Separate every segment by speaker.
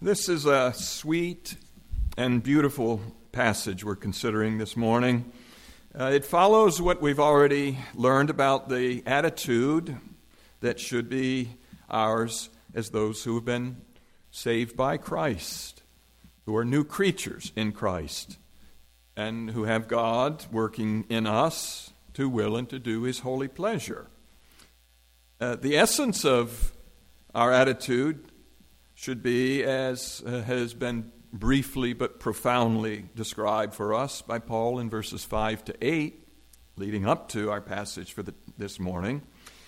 Speaker 1: This is a sweet and beautiful passage we're considering this morning. It follows what we've already learned about the attitude that should be ours as those who have been saved by Christ, who are new creatures in Christ, and who have God working in us to will and to do His holy pleasure. The essence of our attitude should be, as has been briefly but profoundly described for us by Paul in verses 5 to 8, leading up to our passage for this morning.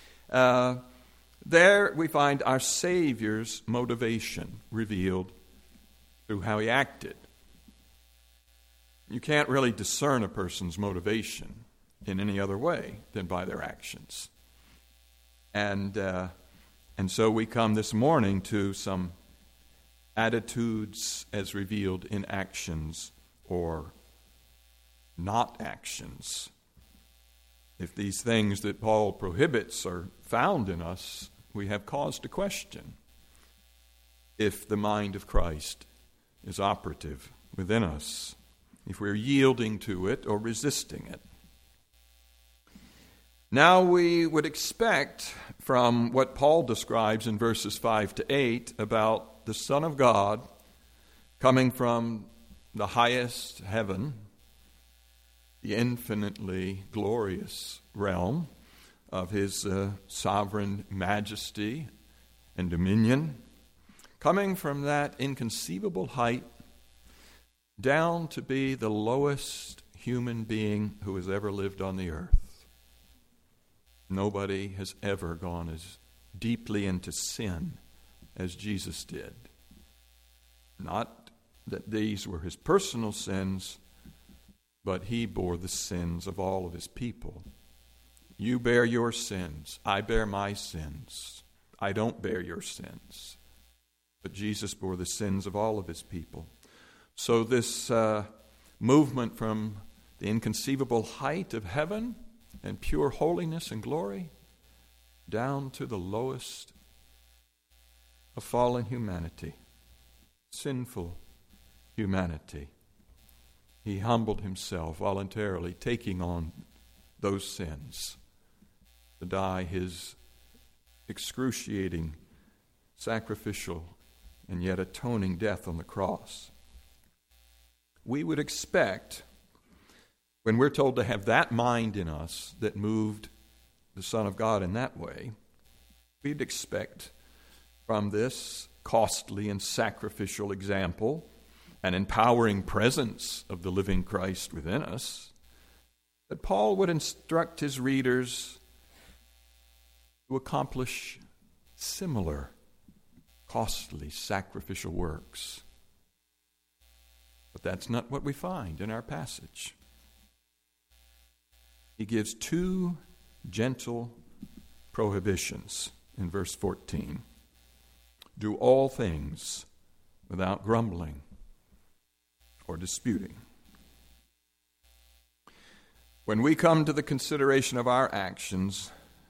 Speaker 1: There we find our Savior's motivation revealed through how He acted. You can't really discern a person's motivation in any other way than by their actions. And so we come this morning to some attitudes as revealed in actions or not actions. If these things that Paul prohibits are found in us, we have cause to question if the mind of Christ is operative within us, if we're yielding to it or resisting it. Now we would expect from what Paul describes in verses 5 to 8 about the Son of God coming from the highest heaven, the infinitely glorious realm of His sovereign majesty and dominion, coming from that inconceivable height down to be the lowest human being who has ever lived on the earth. Nobody has ever gone as deeply into sin as Jesus did. Not that these were His personal sins, but He bore the sins of all of His people. You bear your sins. I bear my sins. I don't bear your sins. But Jesus bore the sins of all of His people. So this movement from the inconceivable height of heaven and pure holiness and glory down to the lowest of fallen humanity, sinful humanity. He humbled Himself voluntarily, taking on those sins to die His excruciating, sacrificial, and yet atoning death on the cross. We would expect, when we're told to have that mind in us that moved the Son of God in that way, we'd expect from this costly and sacrificial example and empowering presence of the living Christ within us, that Paul would instruct his readers to accomplish similar costly sacrificial works. But that's not what we find in our passage. He gives two gentle prohibitions in verse 14. Do all things without grumbling or disputing. When we come to the consideration of our actions,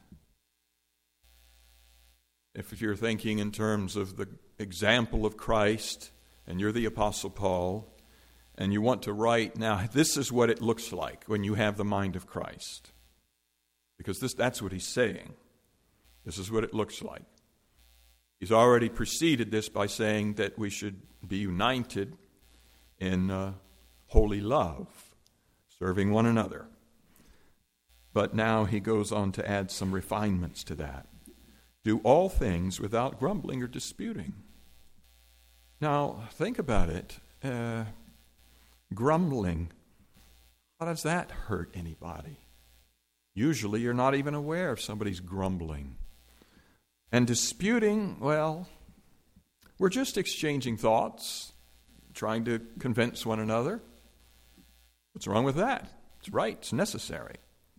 Speaker 1: if you're thinking in terms of the example of Christ, and you're the Apostle Paul, and you want to write, now this is what it looks like when you have the mind of Christ. Because that's what he's saying. This is what it looks like. He's already preceded this by saying that we should be united in holy love, serving one another. But now he goes on to add some refinements to that. Do all things without grumbling or disputing. Now, think about it. Grumbling, how does that hurt anybody? Usually you're not even aware if somebody's grumbling. And disputing, well, we're just exchanging thoughts, trying to convince one another. What's wrong with that? It's right, it's necessary.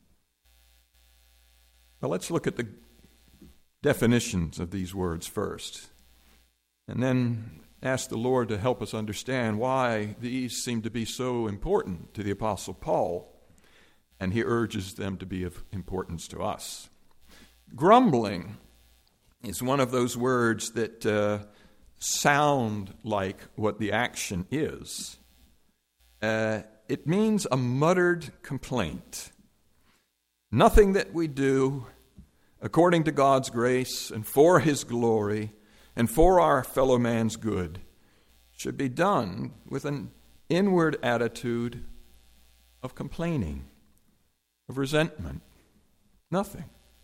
Speaker 1: Well, let's look at the definitions of these words first, and then ask the Lord to help us understand why these seem to be so important to the Apostle Paul, and he urges them to be of importance to us. Grumbling is one of those words that sound like what the action is. It means a muttered complaint. Nothing that we do according to God's grace and for His glory and for our fellow man's good should be done with an inward attitude of complaining, of resentment. Nothing.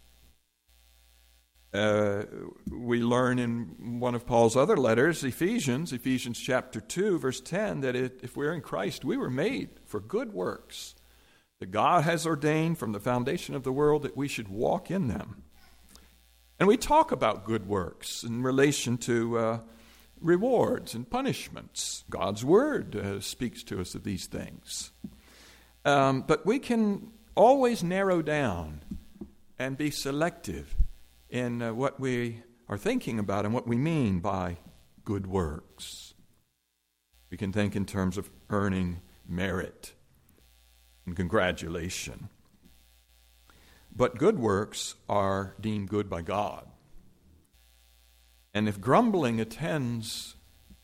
Speaker 1: We learn in one of Paul's other letters, Ephesians chapter 2, verse 10, that if we're in Christ, we were made for good works, that God has ordained from the foundation of the world that we should walk in them. And we talk about good works in relation to rewards and punishments. God's Word speaks to us of these things. But we can always narrow down and be selective in what we are thinking about and what we mean by good works. We can think in terms of earning merit and congratulation. But good works are deemed good by God. And if grumbling attends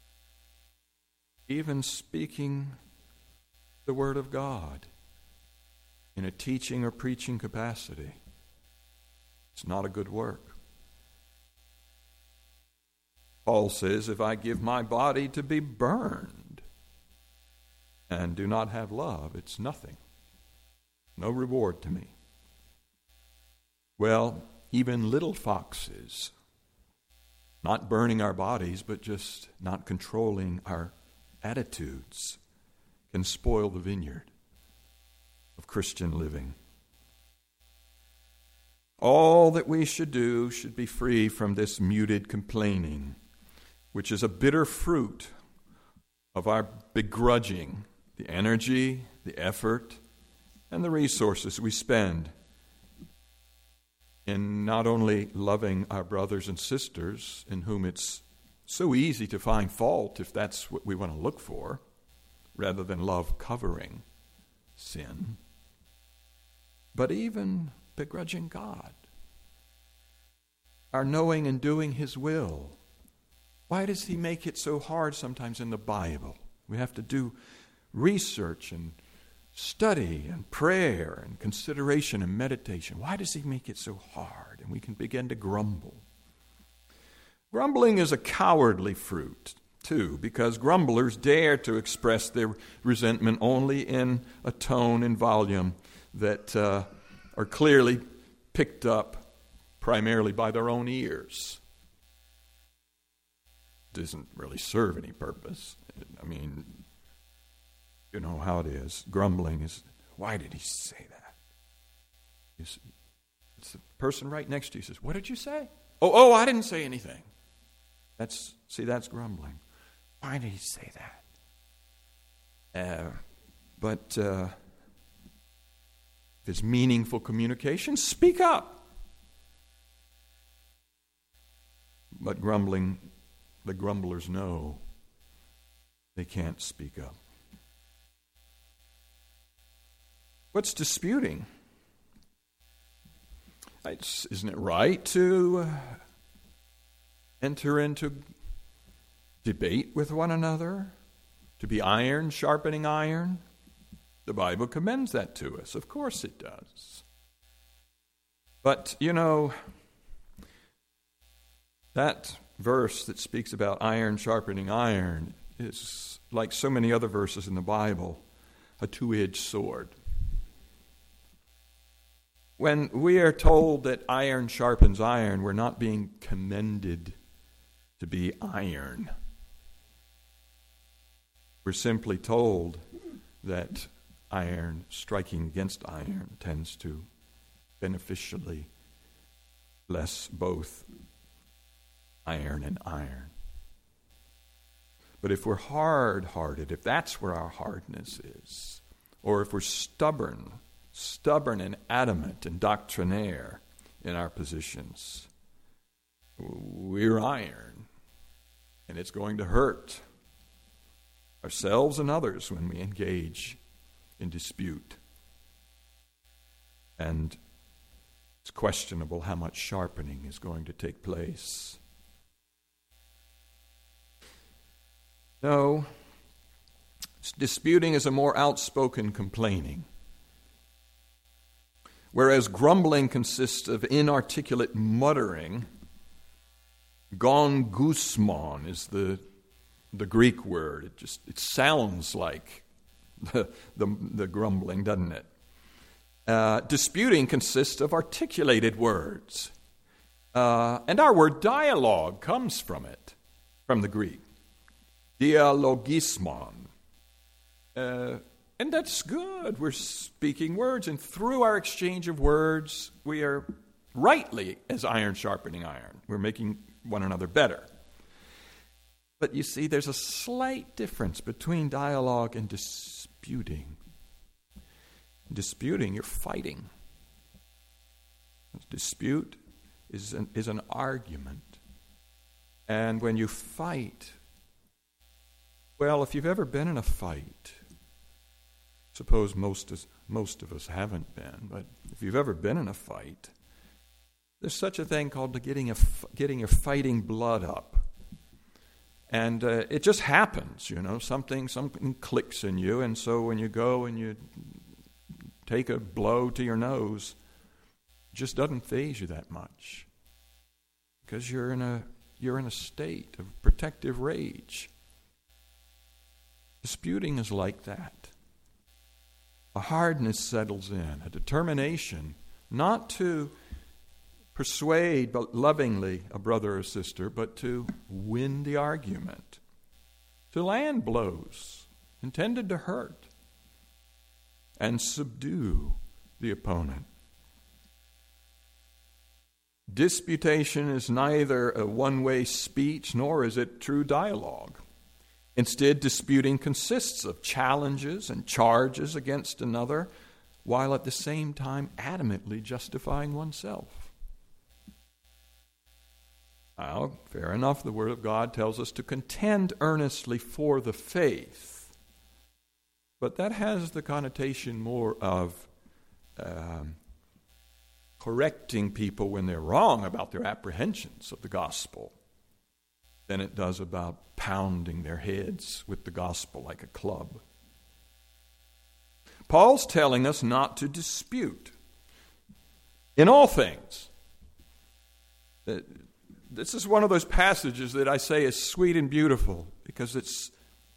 Speaker 1: even speaking the Word of God in a teaching or preaching capacity, it's not a good work. Paul says, if I give my body to be burned and do not have love, it's nothing. No reward to me. Well, even little foxes, not burning our bodies, but just not controlling our attitudes, can spoil the vineyard of Christian living. All that we should do should be free from this muted complaining, which is a bitter fruit of our begrudging the energy, the effort, and the resources we spend in not only loving our brothers and sisters in whom it's so easy to find fault if that's what we want to look for, rather than love covering sin, but even begrudging God, our knowing and doing His will. Why does He make it so hard sometimes in the Bible? We have to do research and study and prayer and consideration and meditation. Why does He make it so hard? And we can begin to grumble. Grumbling is a cowardly fruit, too, because grumblers dare to express their resentment only in a tone and volume that are clearly picked up primarily by their own ears. It doesn't really serve any purpose. I mean, you know how it is. Grumbling is, why did he say that? It's the person right next to you says, what did you say? Oh, I didn't say anything. That's grumbling. Why did he say that? But if it's meaningful communication, speak up. But the grumblers know they can't speak up. What's disputing? Isn't it right to enter into debate with one another? To be iron sharpening iron? The Bible commends that to us. Of course it does. But, that verse that speaks about iron sharpening iron is, like so many other verses in the Bible, a two-edged sword. When we are told that iron sharpens iron, we're not being commended to be iron. We're simply told that iron striking against iron tends to beneficially bless both iron and iron. But if we're hard-hearted, if that's where our hardness is, or if we're stubborn and adamant and doctrinaire in our positions, we're iron, and it's going to hurt ourselves and others when we engage in dispute. And it's questionable how much sharpening is going to take place. No, disputing is a more outspoken complaining, whereas grumbling consists of inarticulate muttering. Gon gusmon is the Greek word. It sounds like the grumbling, doesn't it? Disputing consists of articulated words. And our word dialogue comes from it, from the Greek. Dialogismon. And that's good. We're speaking words, and through our exchange of words, we are rightly, as iron sharpening iron, we're making one another better. But you see, there's a slight difference between dialogue and disputing. In disputing, you're fighting. Dispute is an argument. And when you fight, well, if you've ever been in a fight, suppose most of us haven't been, but if you've ever been in a fight, there's such a thing called getting your fighting blood up. And it just happens, something clicks in you, and so when you go and you take a blow to your nose, it just doesn't faze you that much, because you're in a state of protective rage. Disputing is like that. A hardness settles in, a determination not to persuade but lovingly a brother or sister, but to win the argument, to land blows intended to hurt and subdue the opponent. Disputation is neither a one-way speech nor is it true dialogue. Instead, disputing consists of challenges and charges against another, while at the same time adamantly justifying oneself. Now, fair enough, the Word of God tells us to contend earnestly for the faith. But that has the connotation more of correcting people when they're wrong about their apprehensions of the gospel than it does about pounding their heads with the gospel like a club. Paul's telling us not to dispute in all things. This is one of those passages that I say is sweet and beautiful because it's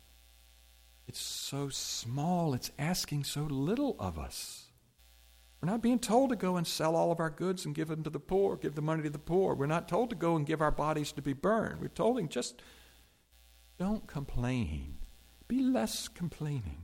Speaker 1: so small, it's asking so little of us. We're not being told to go and sell all of our goods and give them to the poor, give the money to the poor. We're not told to go and give our bodies to be burned. We're told him just don't complain. Be less complaining.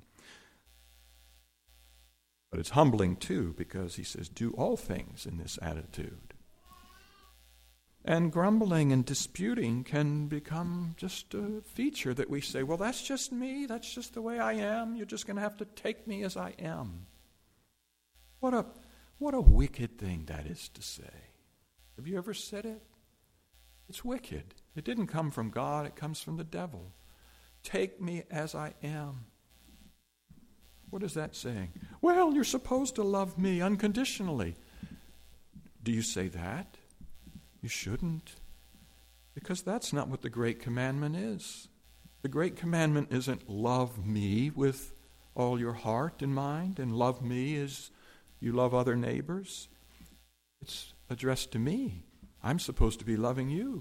Speaker 1: But it's humbling too, because he says, do all things in this attitude. And grumbling and disputing can become just a feature that we say, well, that's just me. That's just the way I am. You're just going to have to take me as I am. What a wicked thing that is to say. Have you ever said it? It's wicked. It didn't come from God. It comes from the devil. Take me as I am. What is that saying? Well, you're supposed to love me unconditionally. Do you say that? You shouldn't. Because that's not what the Great Commandment is. The Great Commandment isn't love me with all your heart and mind and love me as you love other neighbors. It's addressed to me. I'm supposed to be loving you.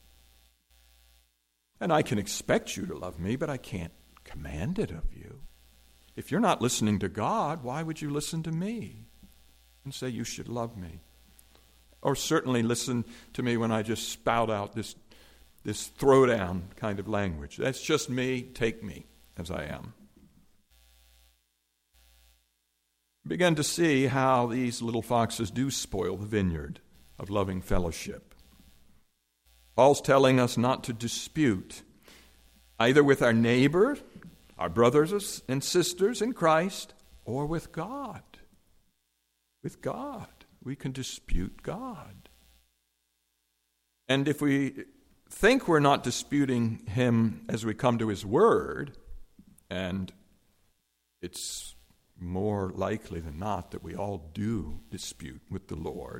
Speaker 1: And I can expect you to love me, but I can't command it of you. If you're not listening to God, why would you listen to me and say you should love me? Or certainly listen to me when I just spout out this throwdown kind of language. That's just me, take me as I am. Begin to see how these little foxes do spoil the vineyard of loving fellowship. Paul's telling us not to dispute either with our neighbor, our brothers and sisters in Christ, or with God. With God. We can dispute God. And if we think we're not disputing him as we come to his word, and it's more likely than not that we all do dispute with the Lord.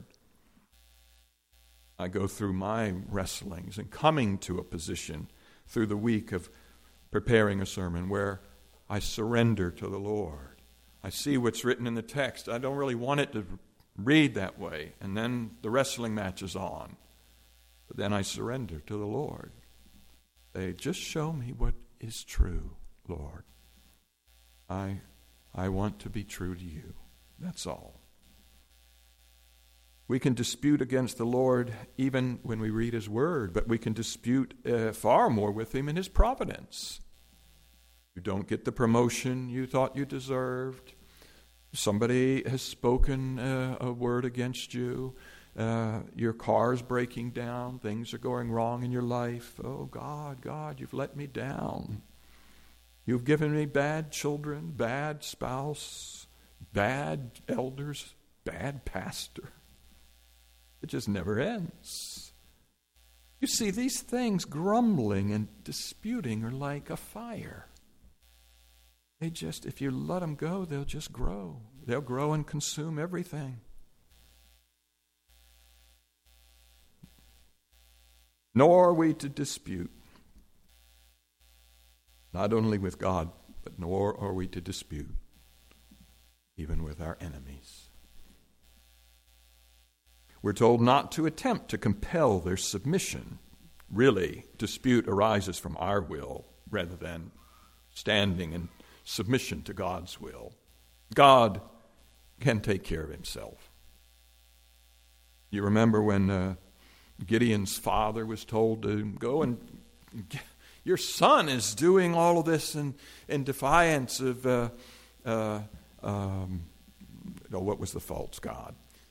Speaker 1: I go through my wrestlings and coming to a position through the week of preparing a sermon where I surrender to the Lord. I see what's written in the text. I don't really want it to read that way. And then the wrestling match is on. But then I surrender to the Lord. Say, just show me what is true, Lord. I want to be true to you. That's all. We can dispute against the Lord even when we read His Word, but we can dispute far more with Him in His providence. You don't get the promotion you thought you deserved. Somebody has spoken a word against you. Your car's breaking down. Things are going wrong in your life. Oh, God, you've let me down. You've given me bad children, bad spouse, bad elders, bad pastor. It just never ends. You see, these things, grumbling and disputing, are like a fire. They just, if you let them go, they'll just grow. They'll grow and consume everything. Nor are we to dispute, not only with God, but nor are we to dispute even with our enemies. We're told not to attempt to compel their submission. Really, dispute arises from our will rather than standing in submission to God's will. God can take care of Himself. You remember when Gideon's father was told to go and your son is doing all of this in defiance of what was the false god?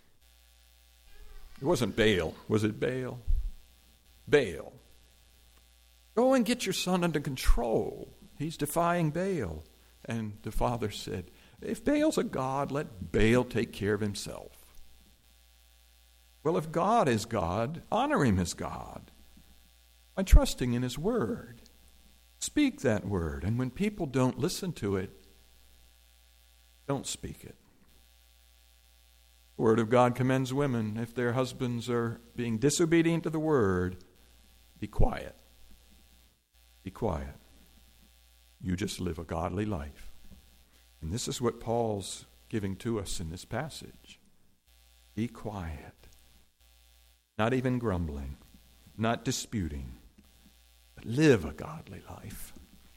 Speaker 1: It wasn't Baal. Was it Baal? Baal. Go and get your son under control. He's defying Baal. And the father said, if Baal's a god, let Baal take care of himself. Well, if God is God, honor Him as God by trusting in His Word. Speak that Word. And when people don't listen to it, don't speak it. The Word of God commends women, if their husbands are being disobedient to the Word, be quiet. Be quiet. You just live a godly life. And this is what Paul's giving to us in this passage. Be quiet. Not even grumbling. Not disputing. But live a godly life.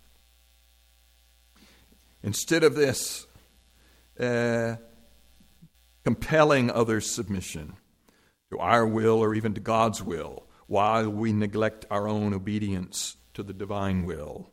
Speaker 1: Instead of this, compelling others' submission to our will or even to God's will while we neglect our own obedience to the divine will.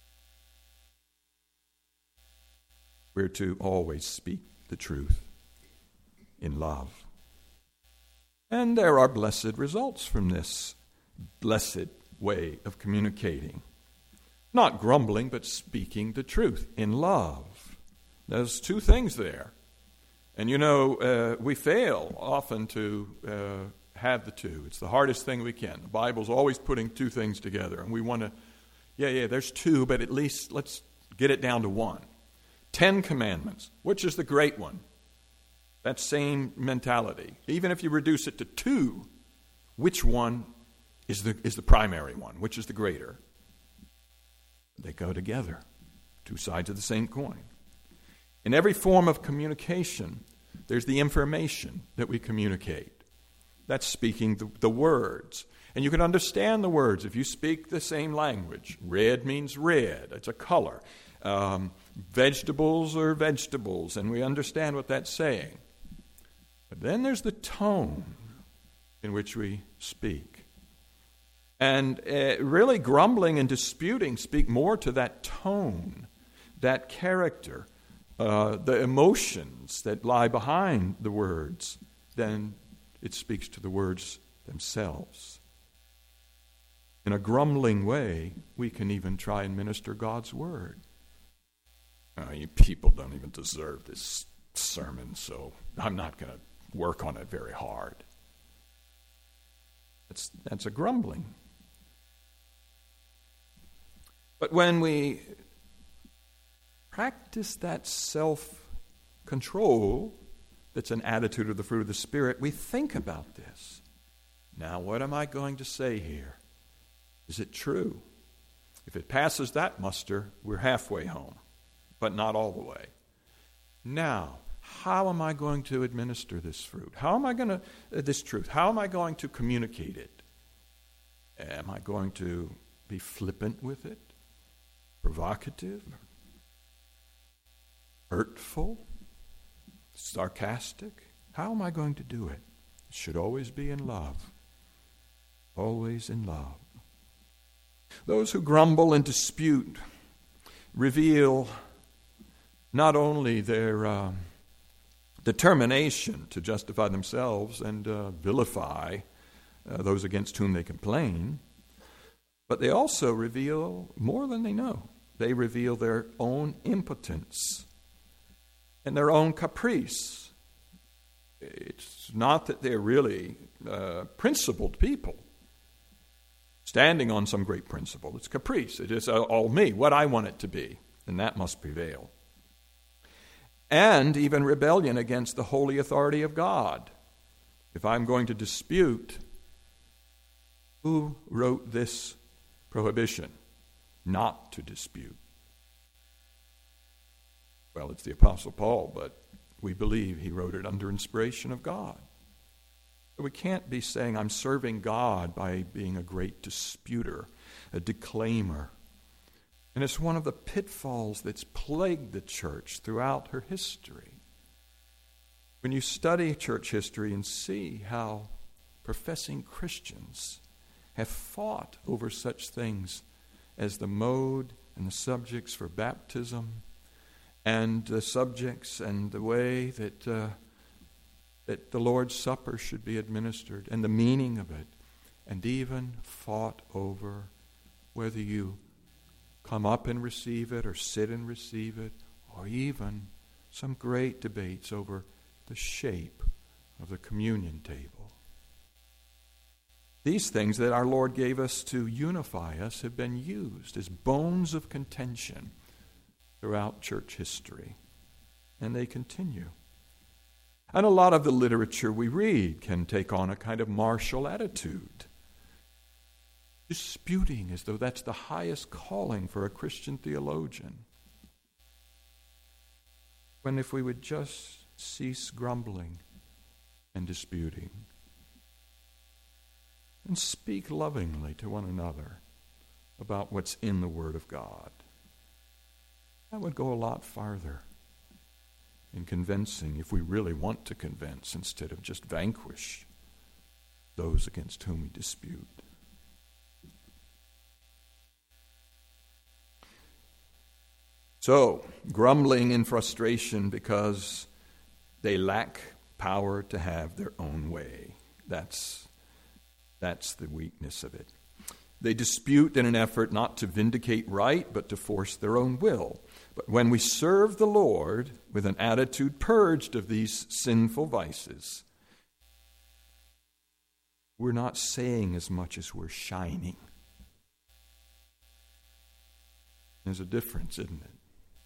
Speaker 1: We're to always speak the truth in love. And there are blessed results from this blessed way of communicating. Not grumbling, but speaking the truth in love. There's two things there. And we fail often to have the two. It's the hardest thing we can. The Bible's always putting two things together. And we want to, there's two, but at least let's get it down to one. 10 Commandments. Which is the great one? That same mentality. Even if you reduce it to 2, which one is the primary one? Which is the greater? They go together. Two sides of the same coin. In every form of communication, there's the information that we communicate. That's speaking the words. And you can understand the words if you speak the same language. Red means red. It's a color. Vegetables are vegetables, and we understand what that's saying. But then there's the tone in which we speak. And really grumbling and disputing speak more to that tone, that character, the emotions that lie behind the words than it speaks to the words themselves. In a grumbling way, we can even try and minister God's word. You people don't even deserve this sermon, so I'm not going to work on it very hard. That's a grumbling. But when we practice that self-control that's an attitude of the fruit of the Spirit, we think about this. Now, what am I going to say here? Is it true? If it passes that muster, we're halfway home, but not all the way. Now, how am I going to administer this fruit? This truth? How am I going to communicate it? Am I going to be flippant with it? Provocative? Hurtful? Sarcastic? How am I going to do it? It should always be in love. Always in love. Those who grumble and dispute reveal not only their determination to justify themselves and vilify those against whom they complain, but they also reveal more than they know. They reveal their own impotence and their own caprice. It's not that they're really principled people, standing on some great principle. It's caprice. It is all me, what I want it to be, and that must prevail. And even rebellion against the holy authority of God. If I'm going to dispute, who wrote this prohibition not to dispute? Well, it's the Apostle Paul, but we believe he wrote it under inspiration of God. We can't be saying I'm serving God by being a great disputer, a declaimer. And it's one of the pitfalls that's plagued the church throughout her history. When you study church history and see how professing Christians have fought over such things as the mode and the subjects for baptism and the subjects and the way that the Lord's Supper should be administered and the meaning of it, and even fought over whether you come up and receive it or sit and receive it, or even some great debates over the shape of the communion table. These things that our Lord gave us to unify us have been used as bones of contention throughout church history, and they continue. And a lot of the literature we read can take on a kind of martial attitude, disputing as though that's the highest calling for a Christian theologian. When if we would just cease grumbling and disputing and speak lovingly to one another about what's in the Word of God, that would go a lot farther in convincing, if we really want to convince, instead of just vanquish those against whom we dispute. So, grumbling in frustration because they lack power to have their own way. That's the weakness of it. They dispute in an effort not to vindicate right, but to force their own will. But when we serve the Lord with an attitude purged of these sinful vices, we're not saying as much as we're shining. There's a difference, isn't it?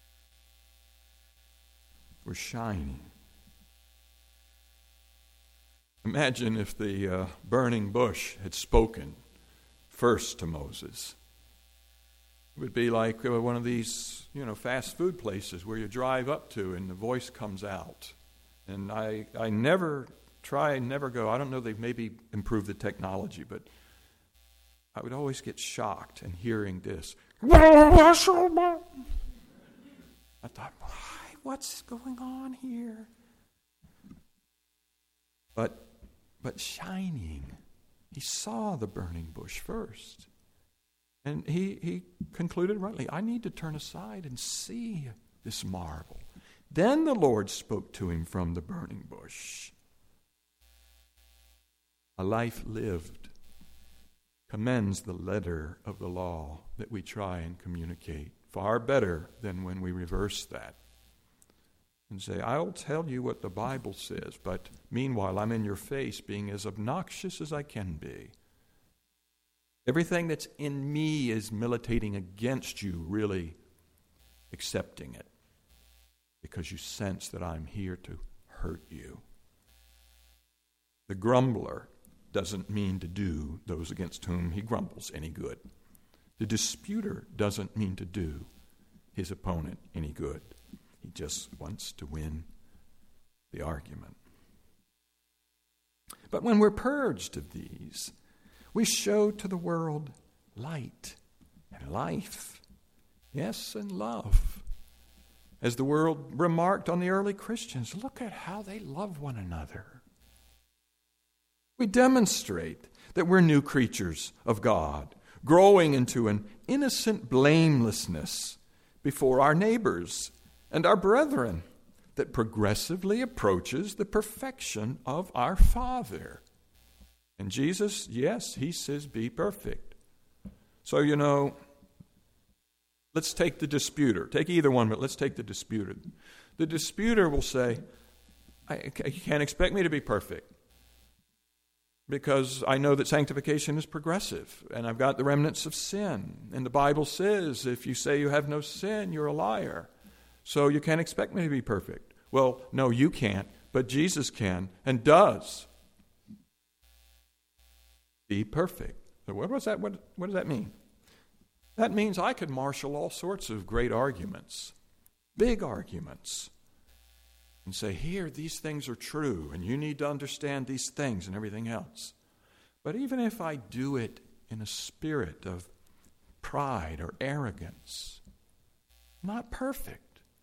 Speaker 1: We're shining. Imagine if the burning bush had spoken first to Moses. It would be like one of these, fast food places where you drive up to and the voice comes out. And I never go. I don't know, they've maybe improved the technology, but I would always get shocked in hearing this. I thought, what's going on here? But shining. He saw the burning bush first. And he concluded rightly, I need to turn aside and see this marvel. Then the Lord spoke to him from the burning bush. A life lived commends the letter of the law that we try and communicate. Far better than when we reverse that and say, I'll tell you what the Bible says, but meanwhile I'm in your face being as obnoxious as I can be. Everything that's in me is militating against you really accepting it because you sense that I'm here to hurt you. The grumbler doesn't mean to do those against whom he grumbles any good. The disputer doesn't mean to do his opponent any good. He just wants to win the argument. But when we're purged of these, we show to the world light and life, yes, and love. As the world remarked on the early Christians, look at how they love one another. We demonstrate that we're new creatures of God, growing into an innocent blamelessness before our neighbors and our brethren that progressively approaches the perfection of our Father. And Jesus, yes, he says, be perfect. So, let's take the disputer. Take either one, but let's take the disputer. The disputer will say, you can't expect me to be perfect because I know that sanctification is progressive and I've got the remnants of sin. And the Bible says if you say you have no sin, you're a liar. So you can't expect me to be perfect. Well, no, you can't, but Jesus can and does. Be perfect. So what does that mean? That means I could marshal all sorts of great arguments, big arguments, and say, here, these things are true, and you need to understand these things and everything else. But even if I do it in a spirit of pride or arrogance, I'm not perfect.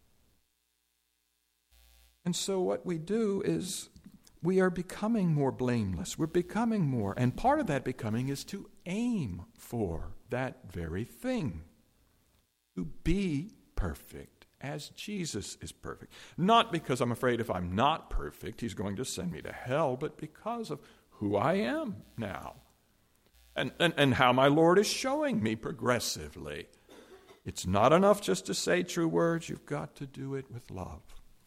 Speaker 1: And so what we do is we are becoming more blameless. We're becoming more. And part of that becoming is to aim for that very thing. To be perfect as Jesus is perfect. Not because I'm afraid if I'm not perfect, he's going to send me to hell, but because of who I am now. And how my Lord is showing me progressively. It's not enough just to say true words. You've got to do it with love.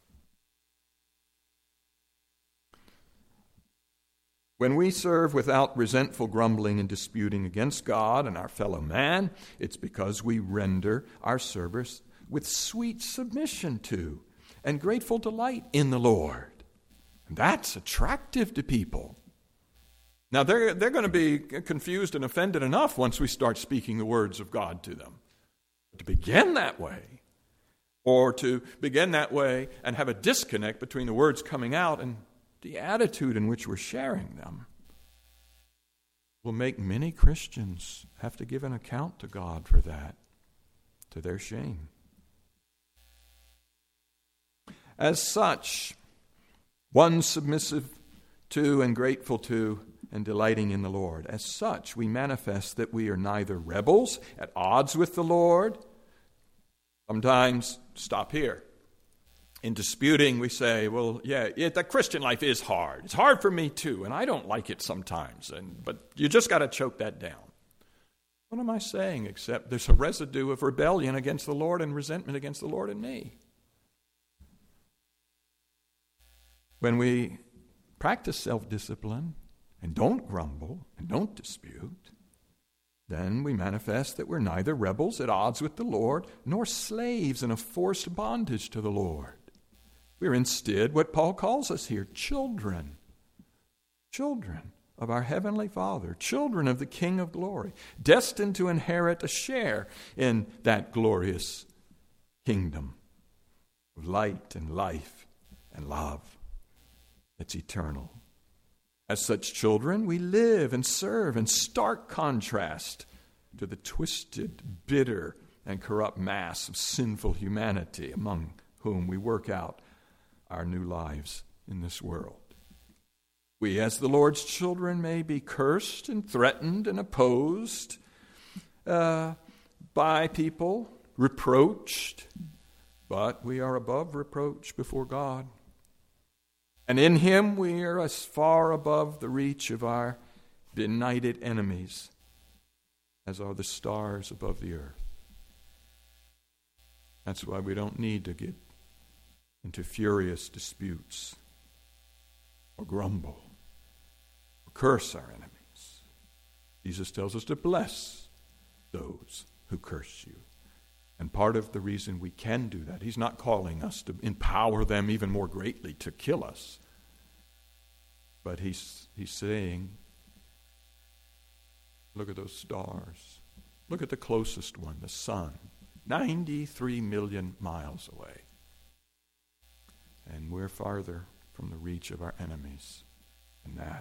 Speaker 1: When we serve without resentful grumbling and disputing against God and our fellow man, it's because we render our service with sweet submission to and grateful delight in the Lord. And that's attractive to people. Now, they're going to be confused and offended enough once we start speaking the words of God to them. But to begin that way, or to begin that way and have a disconnect between the words coming out and the attitude in which we're sharing them, will make many Christians have to give an account to God for that, to their shame. As such, one submissive to and grateful to and delighting in the Lord. As such, we manifest that we are neither rebels at odds with the Lord. Sometimes, stop here. In disputing, we say, well, the Christian life is hard. It's hard for me too, and I don't like it sometimes. But you just got to choke that down. What am I saying except there's a residue of rebellion against the Lord and resentment against the Lord in me? When we practice self-discipline and don't grumble and don't dispute, then we manifest that we're neither rebels at odds with the Lord nor slaves in a forced bondage to the Lord. We're instead what Paul calls us here, children. Children of our Heavenly Father, children of the King of glory, destined to inherit a share in that glorious kingdom of light and life and love that's eternal. As such children, we live and serve in stark contrast to the twisted, bitter, and corrupt mass of sinful humanity among whom we work out our new lives in this world. We, as the Lord's children, may be cursed and threatened and opposed by people, reproached, but we are above reproach before God. And in Him we are as far above the reach of our benighted enemies as are the stars above the earth. That's why we don't need to get into furious disputes or grumble or curse our enemies. Jesus tells us to bless those who curse you. And part of the reason we can do that, He's not calling us to empower them even more greatly to kill us. But He's saying, look at those stars. Look at the closest one, the sun, 93 million miles away. And we're farther from the reach of our enemies than that.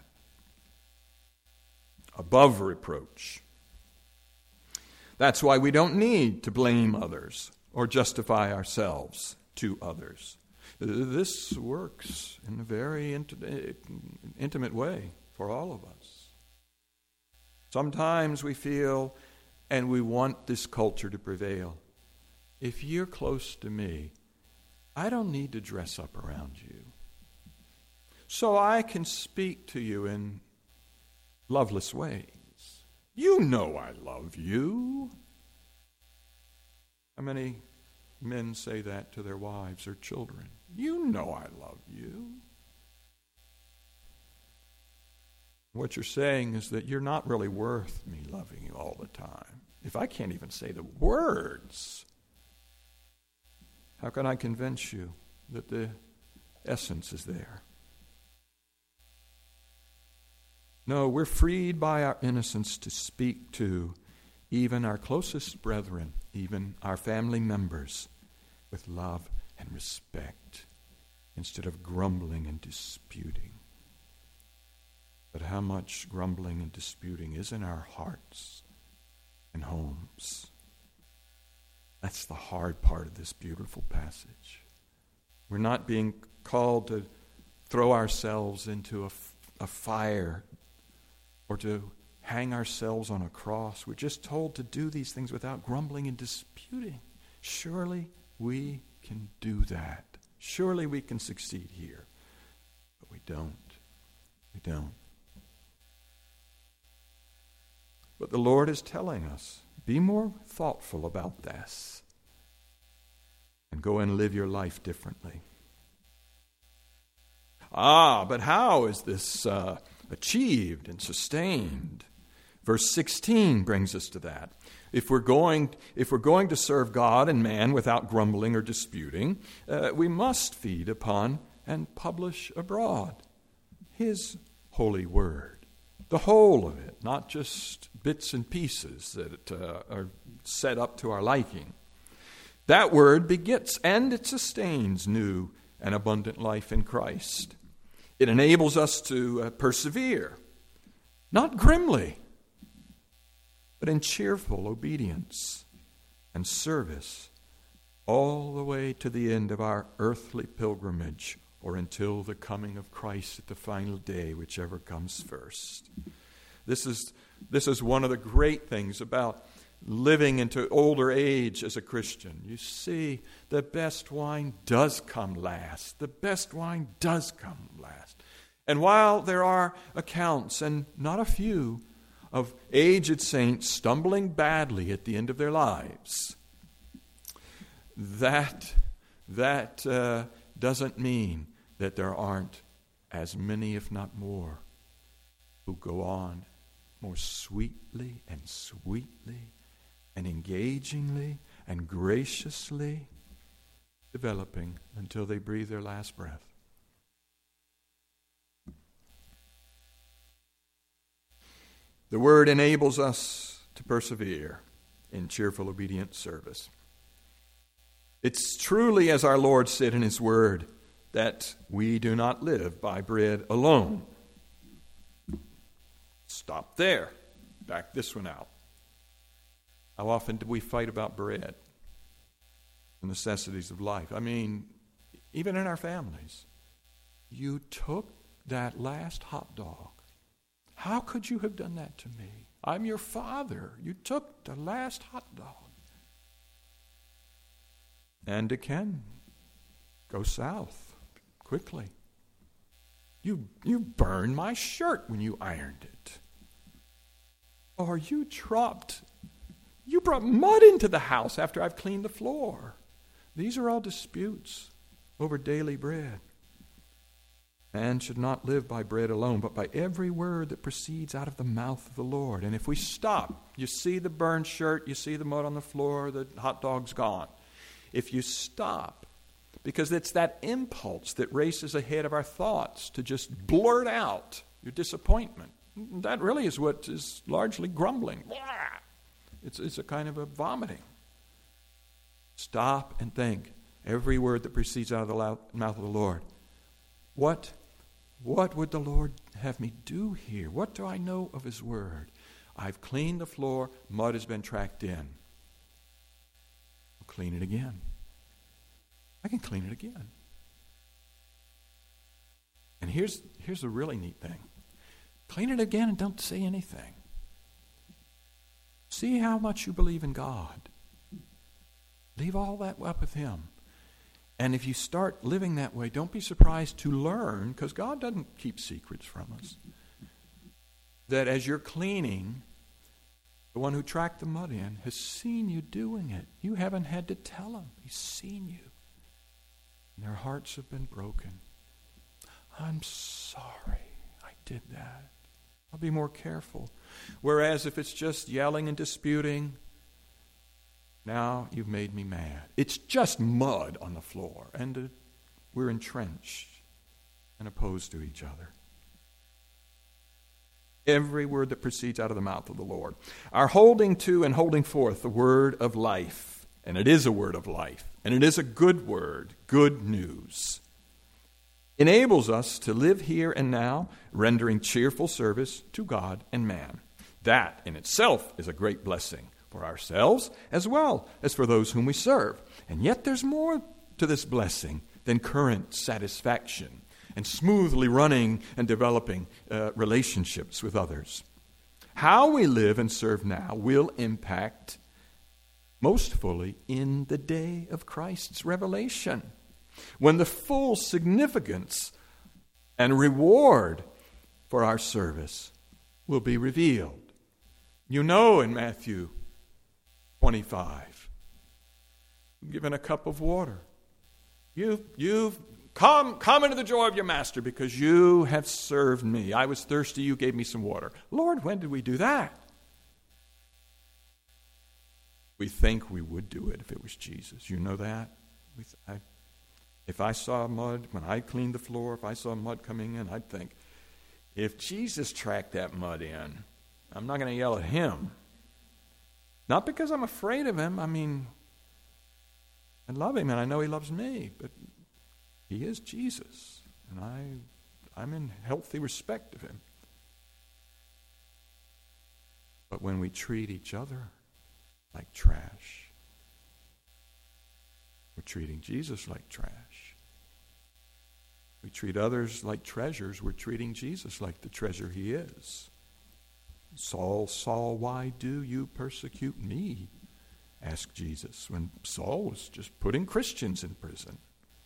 Speaker 1: Above reproach. That's why we don't need to blame others or justify ourselves to others. This works in a very intimate way for all of us. Sometimes we feel, and we want this culture to prevail, if you're close to me, I don't need to dress up around you. So I can speak to you in loveless ways. You know I love you. How many men say that to their wives or children? You know I love you. What you're saying is that you're not really worth me loving you all the time. If I can't even say the words, how can I convince you that the essence is there? No, we're freed by our innocence to speak to even our closest brethren, even our family members, with love and respect, instead of grumbling and disputing. But how much grumbling and disputing is in our hearts and homes? That's the hard part of this beautiful passage. We're not being called to throw ourselves into a fire or to hang ourselves on a cross. We're just told to do these things without grumbling and disputing. Surely we can do that. Surely we can succeed here. But we don't. We don't. But the Lord is telling us, be more thoughtful about this and go and live your life differently. But how is this achieved and sustained? Verse 16 brings us to that. If we're going to serve God and man without grumbling or disputing, we must feed upon and publish abroad His holy word, the whole of it, not just bits and pieces that are set up to our liking. That word begets and it sustains new and abundant life in Christ. It enables us to persevere, not grimly, but in cheerful obedience and service all the way to the end of our earthly pilgrimage or until the coming of Christ at the final day, whichever comes first. This is one of the great things about living into older age as a Christian. You see, the best wine does come last. The best wine does come last. And while there are accounts, and not a few, of aged saints stumbling badly at the end of their lives, that doesn't mean that there aren't as many, if not more, who go on more sweetly and engagingly and graciously developing until they breathe their last breath. The word enables us to persevere in cheerful, obedient service. It's truly, as our Lord said in His word, that we do not live by bread alone. Stop there. Back this one out. How often do we fight about bread, the necessities of life? I mean, even in our families. You took that last hot dog. How could you have done that to me? I'm your father. You took the last hot dog. And it can go south quickly. You burned my shirt when you ironed it. Or you brought mud into the house after I've cleaned the floor. These are all disputes over daily bread. Man should not live by bread alone, but by every word that proceeds out of the mouth of the Lord. And if we stop, you see the burned shirt, you see the mud on the floor, the hot dog's gone. If you stop, because it's that impulse that races ahead of our thoughts to just blurt out your disappointment. That really is what is largely grumbling. It's a kind of a vomiting. Stop and think. Every word that proceeds out of the mouth of the Lord. What would the Lord have me do here? What do I know of His Word? I've cleaned the floor. Mud has been tracked in. I'll clean it again. I can clean it again. And here's a really neat thing. Clean it again and don't say anything. See how much you believe in God. Leave all that up with Him. And if you start living that way, don't be surprised to learn, because God doesn't keep secrets from us, that as you're cleaning, the one who tracked the mud in has seen you doing it. You haven't had to tell him. He's seen you. And their hearts have been broken. I'm sorry I did that. I'll be more careful. Whereas if it's just yelling and disputing, now you've made me mad. It's just mud on the floor, and we're entrenched and opposed to each other. Every word that proceeds out of the mouth of the Lord. Our holding to and holding forth the word of life, and it is a word of life, and it is a good word, good news, enables us to live here and now, rendering cheerful service to God and man. That in itself is a great blessing for ourselves as well as for those whom we serve. And yet there's more to this blessing than current satisfaction and smoothly running and developing relationships with others. How we live and serve now will impact most fully in the day of Christ's revelation, when the full significance and reward for our service will be revealed. You know, in Matthew 25, given a cup of water. You've come into the joy of your master because you have served me. I was thirsty, you gave me some water. Lord, when did we do that? We think we would do it if it was Jesus. You know that? If I saw mud, when I cleaned the floor, if I saw mud coming in, I'd think, if Jesus tracked that mud in, I'm not going to yell at him. Not because I'm afraid of him. I mean, I love him and I know he loves me, but he is Jesus, and I'm in healthy respect of him. But when we treat each other like trash, we're treating Jesus like trash. We treat others like treasures. We're treating Jesus like the treasure he is. Saul, Saul, why do you persecute me? Asked Jesus when Saul was just putting Christians in prison.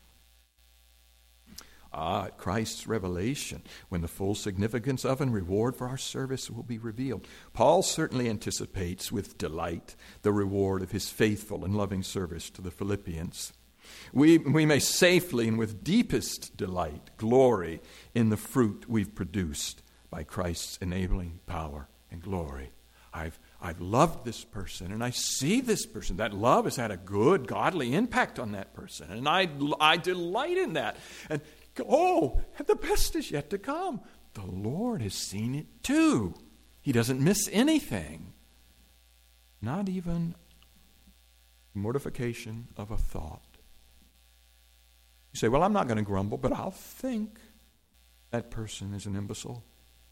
Speaker 1: At Christ's revelation, when the full significance of and reward for our service will be revealed. Paul certainly anticipates with delight the reward of his faithful and loving service to the Philippians. We may safely and with deepest delight glory in the fruit we've produced by Christ's enabling power and glory. I've loved this person, and I see this person. That love has had a good, godly impact on that person, and I delight in that. And the best is yet to come. The Lord has seen it too. He doesn't miss anything. Not even mortification of a thought. You say, well, I'm not going to grumble, but I'll think that person is an imbecile.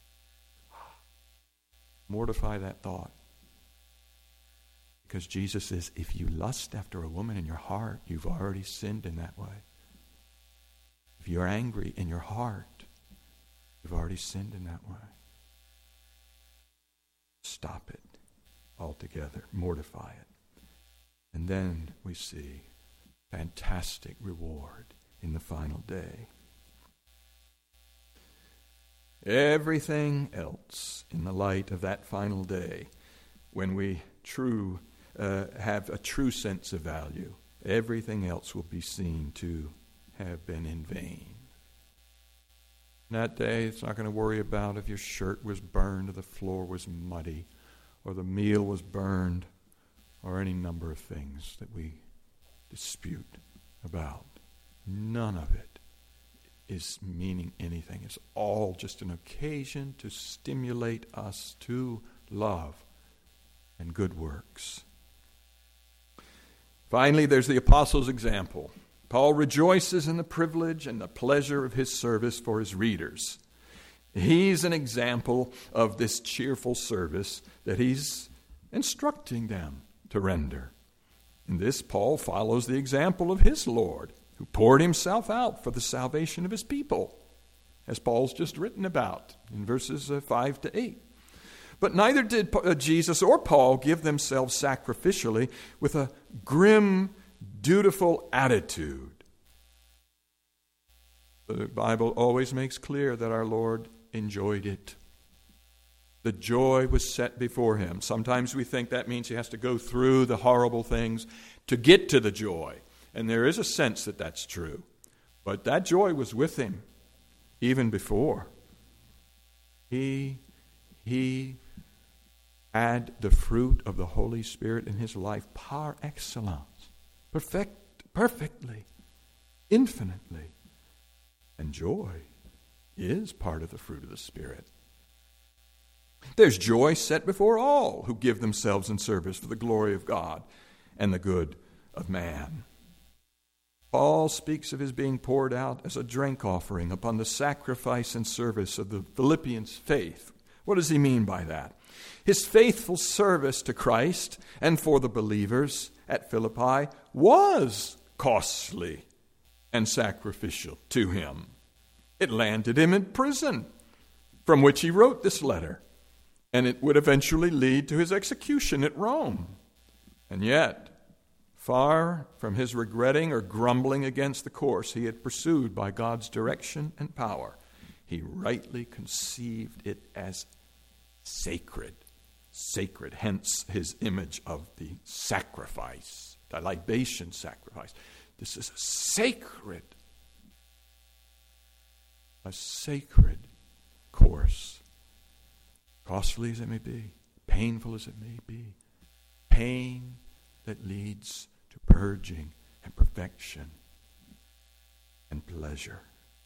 Speaker 1: Mortify that thought. Because Jesus says, if you lust after a woman in your heart, you've already sinned in that way. If you're angry in your heart, you've already sinned in that way. Stop it altogether. Mortify it. And then we see fantastic reward in the final day. Everything else in the light of that final day, when we have a true sense of value, everything else will be seen to have been in vain. That day, it's not going to worry about if your shirt was burned or the floor was muddy or the meal was burned or any number of things that we dispute about. None of it is meaning anything. It's all just an occasion to stimulate us to love and good works. Finally, there's the apostle's example. Paul rejoices in the privilege and the pleasure of his service for his readers. He's an example of this cheerful service that he's instructing them to render. In this, Paul follows the example of his Lord, who poured himself out for the salvation of his people, as Paul's just written about in verses 5 to 8. But neither did Jesus or Paul give themselves sacrificially with a grim, dutiful attitude. The Bible always makes clear that our Lord enjoyed it. The joy was set before him. Sometimes we think that means he has to go through the horrible things to get to the joy. And there is a sense that that's true. But that joy was with him even before. He had the fruit of the Holy Spirit in his life par excellence, perfectly, infinitely. And joy is part of the fruit of the Spirit. There's joy set before all who give themselves in service for the glory of God and the good of man. Paul speaks of his being poured out as a drink offering upon the sacrifice and service of the Philippians' faith. What does he mean by that? His faithful service to Christ and for the believers at Philippi was costly and sacrificial to him. It landed him in prison, from which he wrote this letter, and it would eventually lead to his execution at Rome. And yet, far from his regretting or grumbling against the course he had pursued by God's direction and power, he rightly conceived it as sacred, hence his image of the sacrifice, the libation sacrifice. This is a sacred course, costly as it may be, painful as it may be, pain that leads to purging and perfection and pleasure.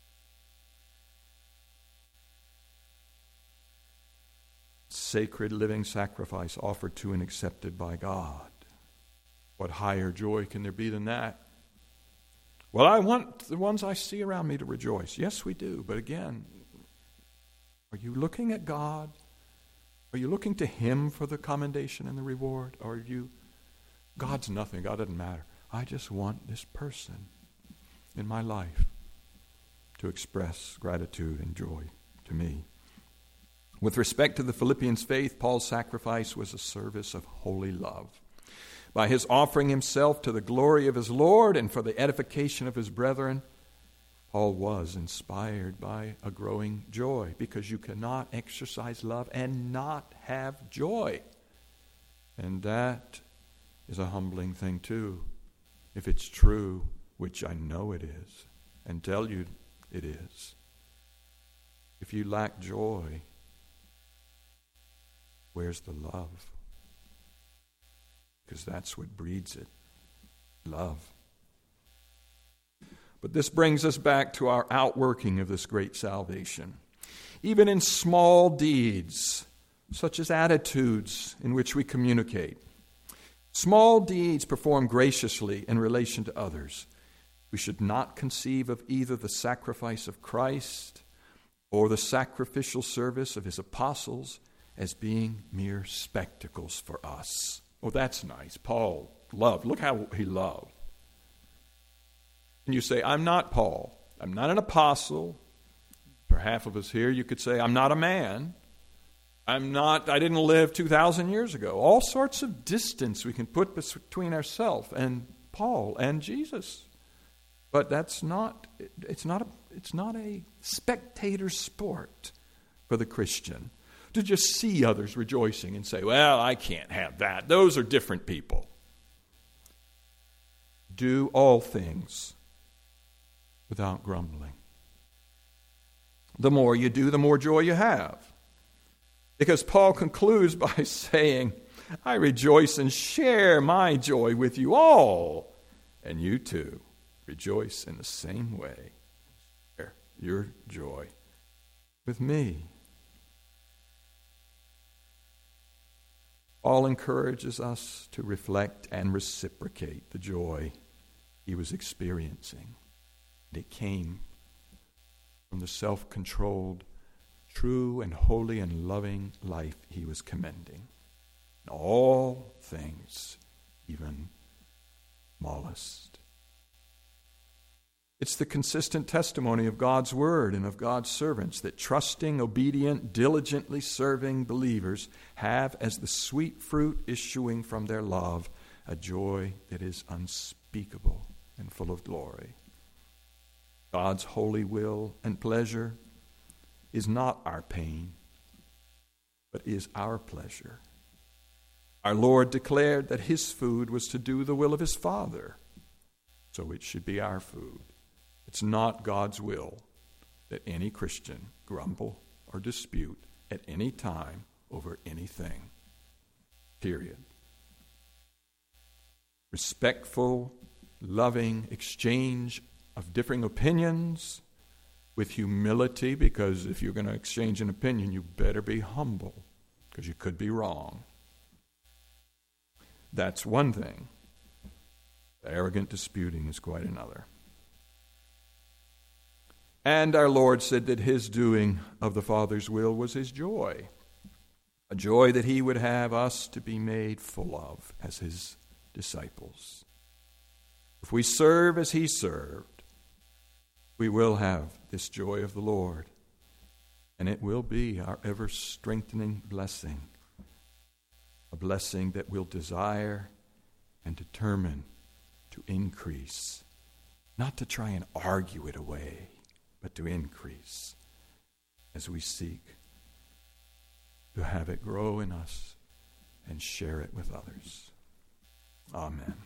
Speaker 1: Sacred living sacrifice offered to and accepted by God. What higher joy can there be than that? Well, I want the ones I see around me to rejoice. Yes, we do. But again, are you looking at God? Are you looking to Him for the commendation and the reward? Or are you, God's nothing, God doesn't matter. I just want this person in my life to express gratitude and joy to me. With respect to the Philippians' faith, Paul's sacrifice was a service of holy love. By his offering himself to the glory of his Lord and for the edification of his brethren, Paul was inspired by a growing joy, because you cannot exercise love and not have joy. And that is a humbling thing too, if it's true, which I know it is, and tell you it is. If you lack joy, where's the love? Because that's what breeds it, love. But this brings us back to our outworking of this great salvation. Even in small deeds, such as attitudes in which we communicate, small deeds performed graciously in relation to others, we should not conceive of either the sacrifice of Christ or the sacrificial service of his apostles as being mere spectacles for us. Oh, that's nice. Paul loved. Look how he loved. And you say, I'm not Paul. I'm not an apostle. For half of us here, you could say, I'm not a man. I didn't live 2,000 years ago. All sorts of distance we can put between ourselves and Paul and Jesus. But it's not a spectator sport for the Christian to just see others rejoicing and say, well, I can't have that. Those are different people. Do all things without grumbling. The more you do, the more joy you have. Because Paul concludes by saying, I rejoice and share my joy with you all. And you too rejoice in the same way. Share your joy with me. Paul encourages us to reflect and reciprocate the joy he was experiencing. It came from the self-controlled, true and holy and loving life he was commending. In all things, even smallest. It's the consistent testimony of God's word and of God's servants that trusting, obedient, diligently serving believers have as the sweet fruit issuing from their love a joy that is unspeakable and full of glory. God's holy will and pleasure is not our pain, but is our pleasure. Our Lord declared that his food was to do the will of his Father, so it should be our food. It's not God's will that any Christian grumble or dispute at any time over anything. Period. Respectful, loving exchange of differing opinions with humility, because if you're going to exchange an opinion, you better be humble, because you could be wrong. That's one thing. Arrogant disputing is quite another. And our Lord said that his doing of the Father's will was his joy, a joy that he would have us to be made full of as his disciples. If we serve as he served, we will have this joy of the Lord, and it will be our ever-strengthening blessing, a blessing that we'll desire and determine to increase, not to try and argue it away, but to increase as we seek to have it grow in us and share it with others. Amen.